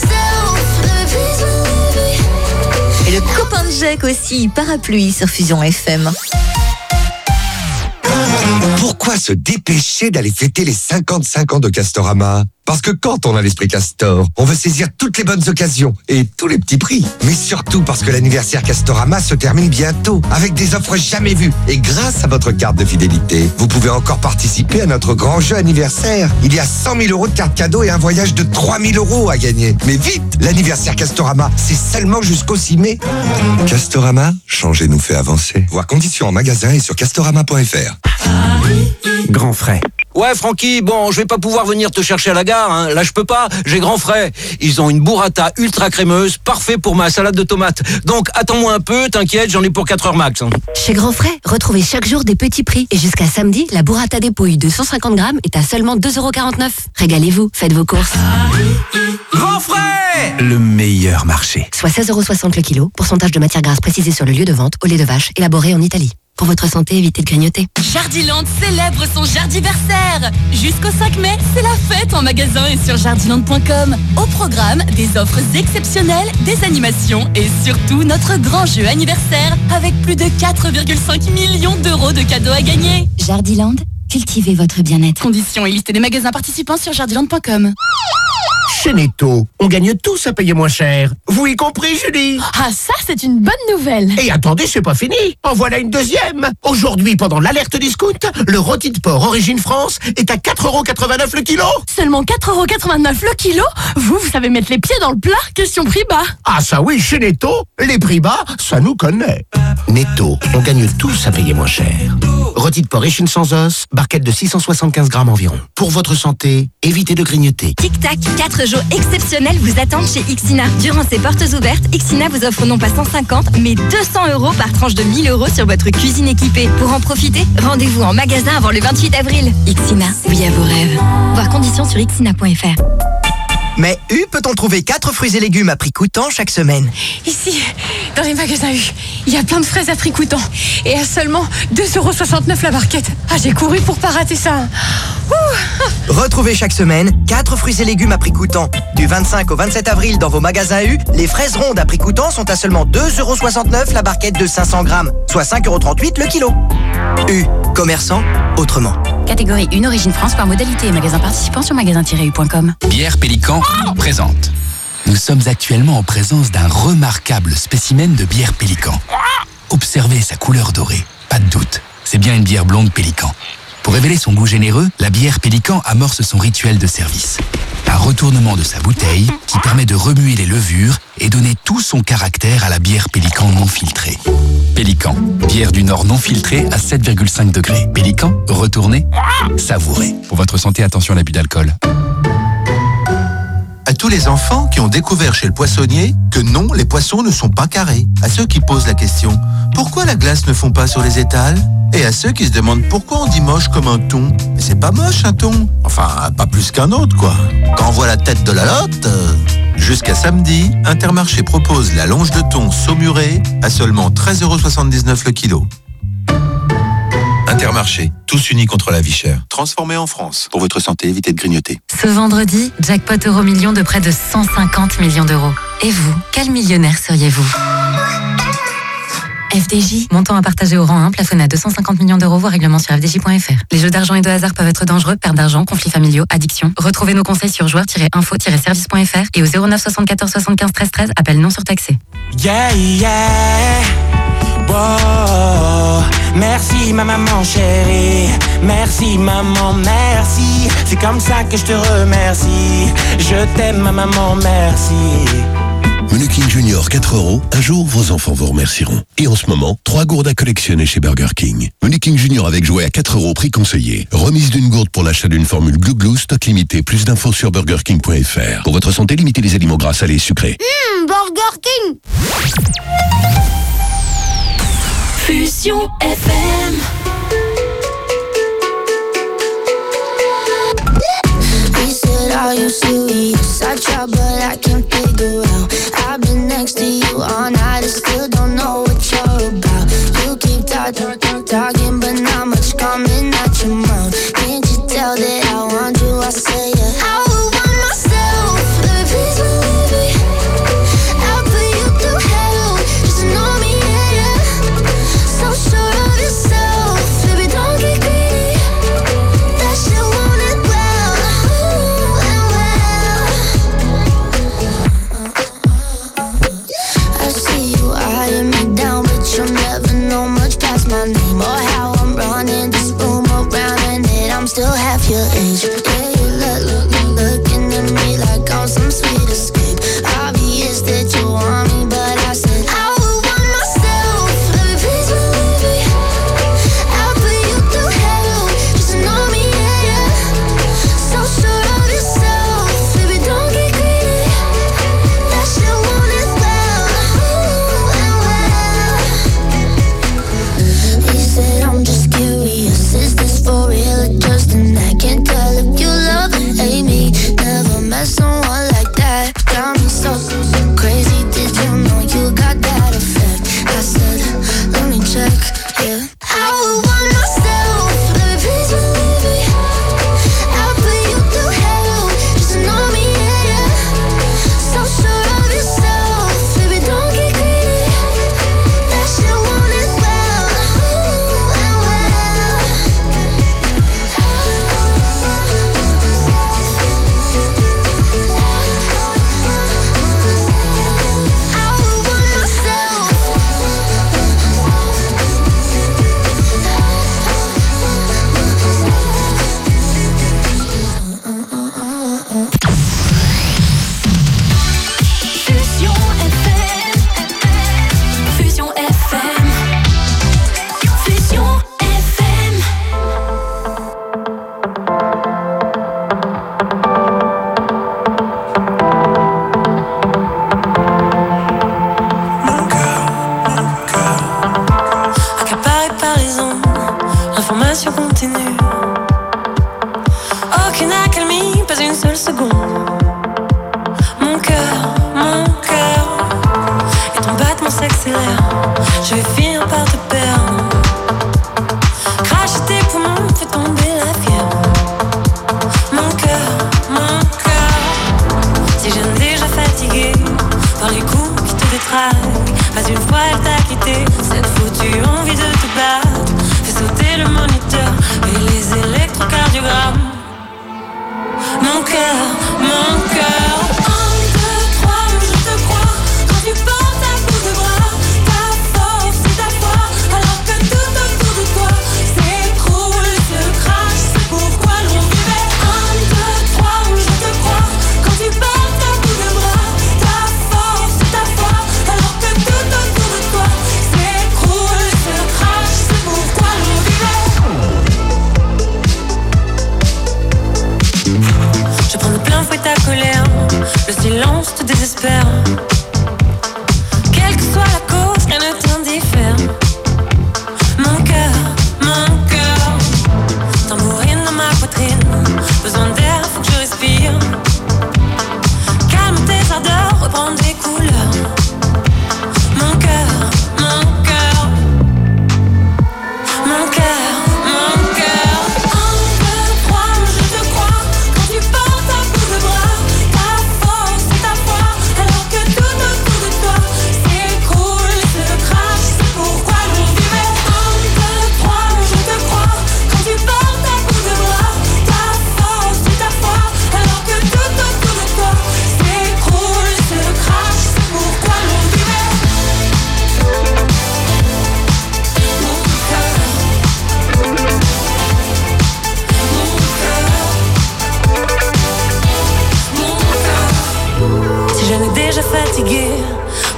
Et le copain de Jack aussi, Parapluie sur Fusion F M. Pourquoi se dépêcher d'aller fêter les cinquante-cinq ans de Castorama ? Parce que quand on a l'esprit Castor, on veut saisir toutes les bonnes occasions et tous les petits prix. Mais surtout parce que l'anniversaire Castorama se termine bientôt avec des offres jamais vues. Et grâce à votre carte de fidélité, vous pouvez encore participer à notre grand jeu anniversaire. Il y a cent mille euros de cartes cadeaux et un voyage de trois mille euros à gagner. Mais vite, l'anniversaire Castorama, c'est seulement jusqu'au six mai. Castorama, changer nous fait avancer. Voir conditions en magasin et sur castorama point f r. Grand frais. Ouais, Francky, bon, je vais pas pouvoir venir te chercher à la gare, hein. Là, je peux pas, j'ai Grand Frais. Ils ont une burrata ultra crémeuse, parfait pour ma salade de tomates. Donc, attends-moi un peu, t'inquiète, j'en ai pour quatre heures max. Hein. Chez Grand Frais, retrouvez chaque jour des petits prix. Et jusqu'à samedi, la burrata dépouille de cent cinquante grammes est à seulement deux euros quarante-neuf. Régalez-vous, faites vos courses. Grand Frais, le meilleur marché. Soit seize euros soixante le kilo, pourcentage de matière grasse précisé sur le lieu de vente, au lait de vache, élaboré en Italie. Pour votre santé, évitez de grignoter. Jardiland célèbre son jardiversaire. Jusqu'au cinq mai, c'est la fête en magasin et sur jardiland point com. Au programme, des offres exceptionnelles, des animations et surtout notre grand jeu anniversaire avec plus de quatre virgule cinq millions d'euros de cadeaux à gagner. Jardiland, cultivez votre bien-être. Conditions et liste des magasins participants sur jardiland point com. Chez Netto, on gagne tous à payer moins cher. Vous y compris, Julie? Ah, ça, c'est une bonne nouvelle. Et attendez, c'est pas fini. En voilà une deuxième. Aujourd'hui, pendant l'alerte discount, le rôti de porc Origine France est à quatre euros quatre-vingt-neuf le kilo. Seulement quatre euros quatre-vingt-neuf le kilo? Vous, vous savez mettre les pieds dans le plat? Question prix bas. Ah ça oui, chez Netto, les prix bas, ça nous connaît. Netto, on gagne tous à payer moins cher. Rôti de porc échine sans os, barquette de six cent soixante-quinze grammes environ. Pour votre santé, évitez de grignoter. Tic-tac, quatre jours exceptionnels vous attendent chez Ixina. Durant ces portes ouvertes, Ixina vous offre non pas cent cinquante, mais deux cents euros par tranche de mille euros sur votre cuisine équipée. Pour en profiter, rendez-vous en magasin avant le vingt-huit avril. Ixina, oui à vos rêves. Voir conditions sur ixina point f r. Mais U peut-on trouver quatre fruits et légumes à prix coûtant chaque semaine? Ici, dans les magasins U, il y a plein de fraises à prix coûtant. Et à seulement deux euros soixante-neuf la barquette. Ah, j'ai couru pour pas rater ça. Ouh. Retrouvez chaque semaine quatre fruits et légumes à prix coûtant. Du vingt-cinq au vingt-sept avril dans vos magasins U, les fraises rondes à prix coûtant sont à seulement deux euros soixante-neuf la barquette de cinq cents grammes, soit cinq euros trente-huit le kilo. U, commerçant autrement. Catégorie une Origine France par modalité et magasin participant sur magasin tiret u point com. Bière Pélican présente. Nous sommes actuellement en présence d'un remarquable spécimen de bière Pélican. Observez sa couleur dorée, pas de doute, c'est bien une bière blonde Pélican. Pour révéler son goût généreux, la bière Pélican amorce son rituel de service. Un retournement de sa bouteille qui permet de remuer les levures et donner tout son caractère à la bière Pélican non filtrée. Pélican, bière du Nord non filtrée à sept virgule cinq degrés. Pélican, retournez, savourez. Pour votre santé, attention à l'abus d'alcool. À tous les enfants qui ont découvert chez le poissonnier que non, les poissons ne sont pas carrés. À ceux qui posent la question, pourquoi la glace ne fond pas sur les étals? Et à ceux qui se demandent pourquoi on dit moche comme un thon. Mais c'est pas moche un thon. Enfin, pas plus qu'un autre, quoi. Quand on voit la tête de la lotte... Euh... Jusqu'à samedi, Intermarché propose la longe de thon saumurée à seulement treize euros soixante-dix-neuf le kilo. Intermarché, tous unis contre la vie chère. Transformé en France. Pour votre santé, évitez de grignoter. Ce vendredi, jackpot euro million de près de cent cinquante millions d'euros. Et vous, quel millionnaire seriez-vous? F D J, montant à partager au rang un, plafonné à deux cent cinquante millions d'euros, voire règlement sur f d j point f r. Les jeux d'argent et de hasard peuvent être dangereux, perte d'argent, conflits familiaux, addiction. Retrouvez nos conseils sur joueurs tiret info tiret service point f r et au zéro neuf soixante-quatorze soixante-quinze treize treize, appel non surtaxé. Yeah, yeah. Wow. Merci ma maman chérie, merci maman, merci. C'est comme ça que je te remercie. Je t'aime ma maman, merci. Menu King Junior quatre euros, un jour vos enfants vous remercieront. Et en ce moment, trois gourdes à collectionner chez Burger King. Menu King Junior avec jouet à quatre euros, prix conseillé. Remise d'une gourde pour l'achat d'une formule Glou Glou, stock limité. Plus d'infos sur burger king point f r. Pour votre santé, limitez les aliments gras, salés et sucrés. Mmh, Burger King. Fusion F M. Are you serious? I try but I can't figure out. I've been next to you all night and still don't know what you're about. You keep talking, talking but not much coming out your mouth. Can't you tell that I want you? I say yeah. I would want myself, baby, please believe me. I'll put you through hell, just to know me, yeah, yeah. So sure of yourself, baby, don't get greedy. That shit won't end well. You'll never know much past my name or how I'm running this room around and that I'm still half your age. Yeah, you look, look, look, looking at me like I'm some sweet escape. Obvious that you want me, but I said I would want myself. Baby, please believe me. I'll put you through hell, just to know me, yeah, yeah. So sure of yourself, baby, don't get greedy. That shit won't end well. Said I'm just curious, is this for real or just an act? Can't tell if you love or hate me. Never met someone like that. Got me so crazy, did you know you got that effect? I said, let me check, yeah. I would want myself, baby, please believe me. I'll put you through hell, just to know me, yeah, yeah. So sure of yourself, baby, don't get greedy. That shit won't end well. Continue. Aucune accalmie, pas une seule seconde. Mon cœur, mon cœur, et ton battement s'accélère. Je vais finir par te perdre. Cracher tes poumons, fait tomber la fièvre. Mon cœur, mon cœur, si je ne déjà fatigué par les coups qui te détraquent. Pas une fois elle t'a quitté, cette foutue envie de te battre. Fais sauter le moniteur et les électrocardiogrammes. Mon cœur, mon cœur. Un, deux, trois, je te crois. Quand tu portes à bout de bras, ta force et ta foi.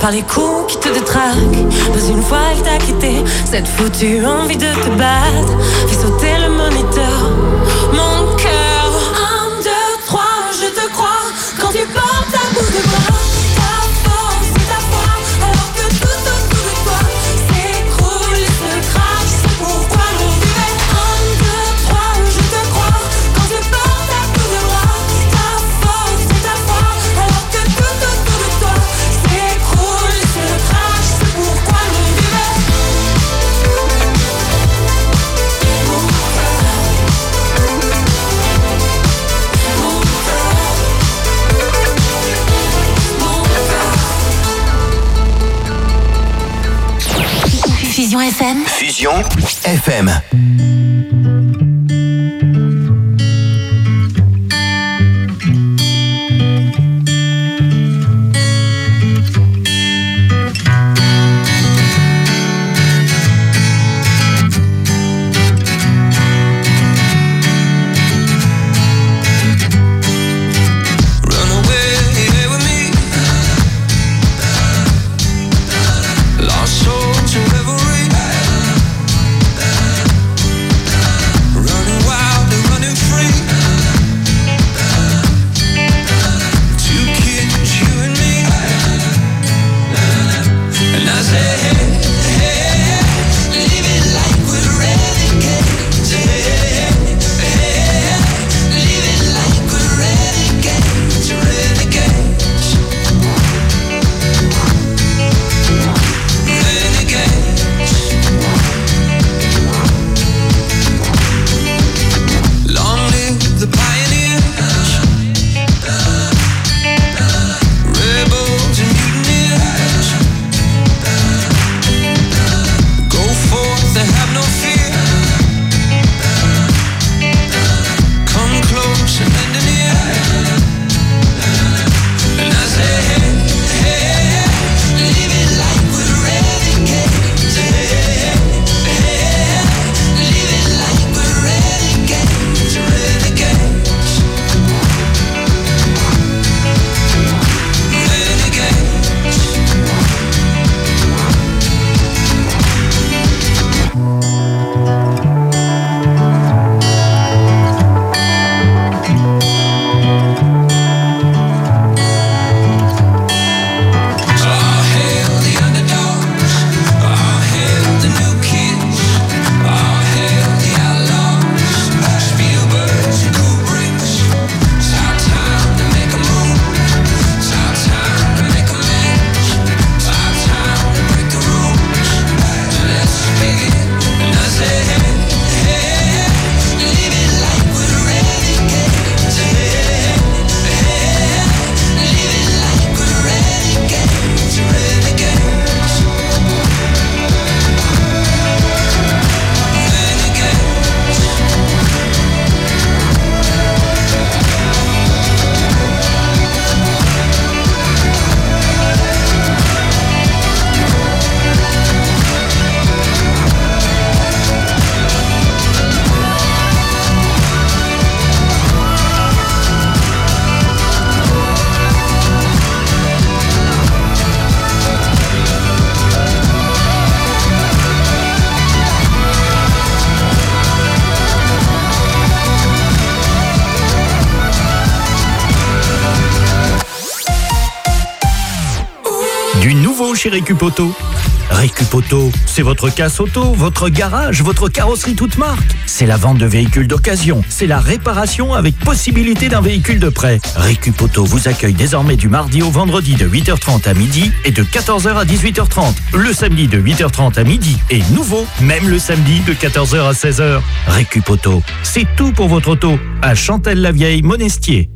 par les coups qui te détraquent. Pas une fois elle t'a quitté, cette foutue envie de te battre fait sauter le moniteur. Mon cœur, un, deux, trois, je te crois quand tu portes à bout de bras. Ta force et ta foi, alors que tout autour de toi s'écroule et se crache. C'est pourquoi l'on vivait. Un, deux, trois, je te crois quand tu portes à bout de bras. Ta force et ta foi, alors que tout autour de toi s'écroule et se crache. C'est pourquoi l'on vivait. Fusion F M. Fusion F M. Chez Récup-Auto. Récup-Auto, c'est votre casse auto, votre garage, votre carrosserie toute marque. C'est la vente de véhicules d'occasion. C'est la réparation avec possibilité d'un véhicule de prêt. Récup-Auto vous accueille désormais du mardi au vendredi de huit heures trente à midi et de quatorze heures à dix-huit heures trente. Le samedi de huit heures trente à midi et nouveau, même le samedi de quatorze heures à seize heures. Récup-Auto, c'est tout pour votre auto. À Chantelle-la-Vieille, Monestier.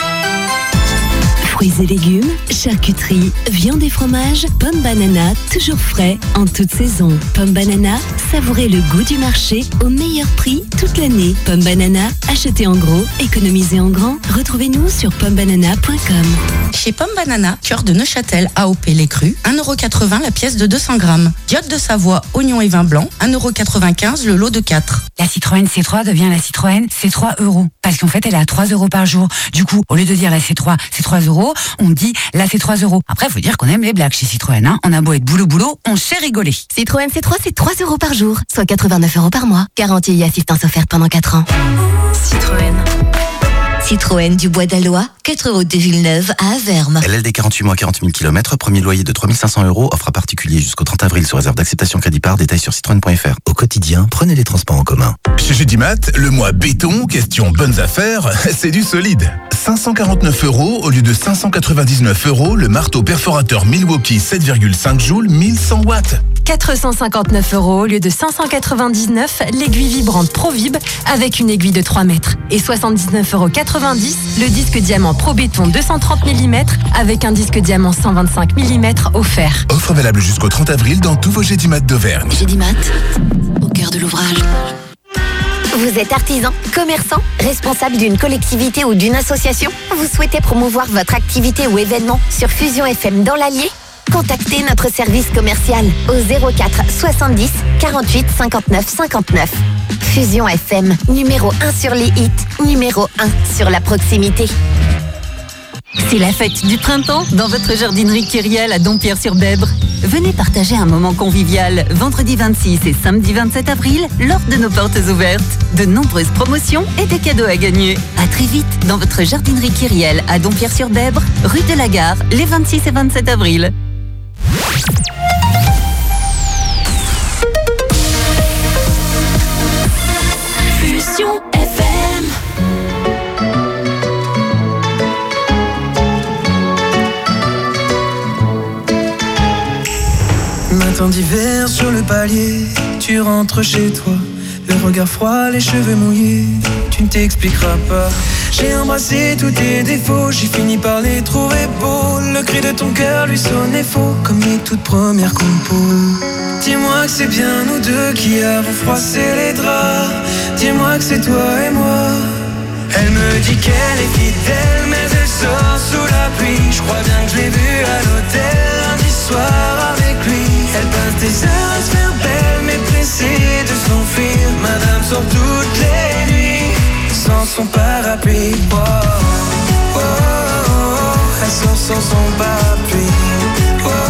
Fruits et légumes, charcuterie, viande et fromage, Pomme Banana, toujours frais, en toute saison. Pomme Banana, savourez le goût du marché au meilleur prix toute l'année. Pomme Banana, achetez en gros, économisez en grand. Retrouvez-nous sur pomme banana point com. Chez Pomme Banana, cœur de Neuchâtel, A O P les crus, un euro quatre-vingts la pièce de deux cents grammes. Diote de Savoie, oignon et vin blanc, un euro quatre-vingt-quinze le lot de quatre. La Citroën C trois devient la Citroën C trois euros. Parce qu'en fait, elle est à trois euros par jour. Du coup, au lieu de dire la C trois, c'est trois euros, on dit la C trois euros. Après, il faut dire qu'on aime les blagues chez Citroën, hein. On a beau être boulot boulot, on sait rigoler. Citroën C trois, c'est trois euros par jour, soit quatre-vingt-neuf euros par mois. Garantie et assistance offerte pendant quatre ans. Citroën. Citroën du Bois d'Alois, quatre route de Villeneuve à Avermes. L L D quarante-huit mois, quarante mille kilomètres, premier loyer de trois mille cinq cents euros, offre à particulier jusqu'au trente avril sous réserve d'acceptation crédit par, détail sur citroën point f r. Au quotidien, prenez les transports en commun. Chez Gédimat, le mois béton, question bonnes affaires, c'est du solide. cinq cent quarante-neuf euros au lieu de cinq cent quatre-vingt-dix-neuf euros, le marteau perforateur Milwaukee sept virgule cinq joules, mille cent watts. quatre cent cinquante-neuf euros au lieu de cinq cent quatre-vingt-dix-neuf, l'aiguille vibrante ProVib avec une aiguille de trois mètres. Et soixante-dix-neuf euros quatre-vingt-dix, le disque diamant Pro Béton deux cent trente millimètres avec un disque diamant cent vingt-cinq millimètres offert. Offre valable jusqu'au trente avril dans tous vos Gédimat d'Auvergne. Gédimat, au cœur de l'ouvrage. Vous êtes artisan, commerçant, responsable d'une collectivité ou d'une association? Vous souhaitez promouvoir votre activité ou événement sur Fusion F M dans l'Allier? Contactez notre service commercial au zéro quatre soixante-dix quarante-huit cinquante-neuf cinquante-neuf. Fusion F M, numéro un sur les hits, numéro un sur la proximité. C'est la fête du printemps dans votre jardinerie Kyriel à Dompierre-sur-Bèbre. Venez partager un moment convivial vendredi vingt-six et samedi vingt-sept avril lors de nos portes ouvertes. De nombreuses promotions et des cadeaux à gagner. À très vite dans votre jardinerie Kyriel à Dompierre-sur-Bèbre, rue de la Gare, les vingt-six et vingt-sept avril. Fusion F M. Matin d'hiver sur le palier, tu rentres chez toi, le regard froid, les cheveux mouillés, tu ne t'expliqueras pas. J'ai embrassé tous tes défauts, j'ai fini par les trouver beaux. Le cri de ton cœur lui sonnait faux, comme les toutes premières compos. Dis-moi que c'est bien nous deux qui avons froissé les draps. Dis-moi que c'est toi et moi. Elle me dit qu'elle est fidèle, mais elle sort sous la pluie. Je crois bien que je l'ai vue à l'hôtel lundi soir avec lui. Elle passe des heures à se faire belle, mais pressée de s'enfuir. Madame sort toutes les nuits sans son parapluie. Oh, oh, oh, oh. Elle sort sans son parapluie. Oh, oh,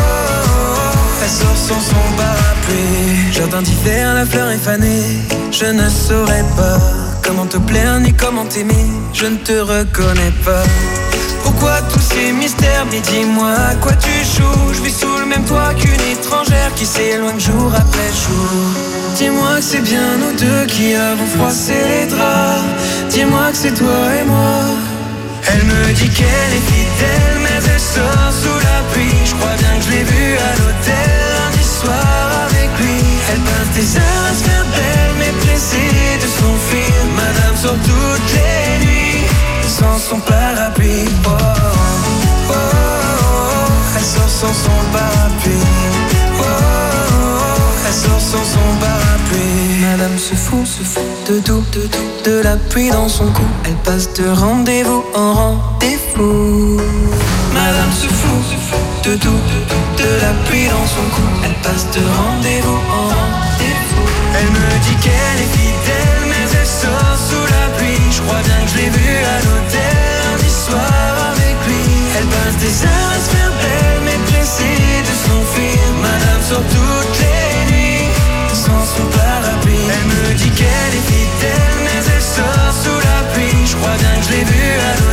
oh. Elle sort sans son parapluie. Jardin d'hiver, la fleur est fanée. Je ne saurais pas comment te plaire ni comment t'aimer. Je ne te reconnais pas. Pourquoi tous ces mystères? Mais dis-moi à quoi tu joues. Je vis sous le même toit qu'une étrangère qui s'éloigne jour après jour. Dis-moi que c'est bien nous deux qui avons froissé les draps. Dis-moi que c'est toi et moi. Elle me dit qu'elle est fidèle, mais elle sort sous la pluie. Je crois bien que je l'ai vue à l'hôtel lundi soir avec lui. Elle passe des heures à se faire belle, mais pressée de s'enfuir. Madame sort toutes les nuits sans son parapluie. Oh, oh, oh, oh. Elle sort sans son parapluie. Oh, oh, oh. Elle sort sans son parapluie. Madame se fout, se fout de tout, de tout, de la pluie dans son cou. Elle passe de rendez-vous en rendez-vous. Madame se fout, se fout de tout, de tout, de la pluie dans son cou. Elle passe de rendez-vous en rendez-vous. Elle me dit qu'elle est fidèle, mais elle sort sous la pluie. Je crois bien que je l'ai vue à l'hôtel lundi soir avec lui. Elle passe des heures à se faire belle, mais pressée de s'enfuir. Madame sort toutes les nuits sans son parapluie. Elle me dit qu'elle est fidèle, mais elle sort sous la pluie. Je crois bien que je l'ai vue à l'hôtel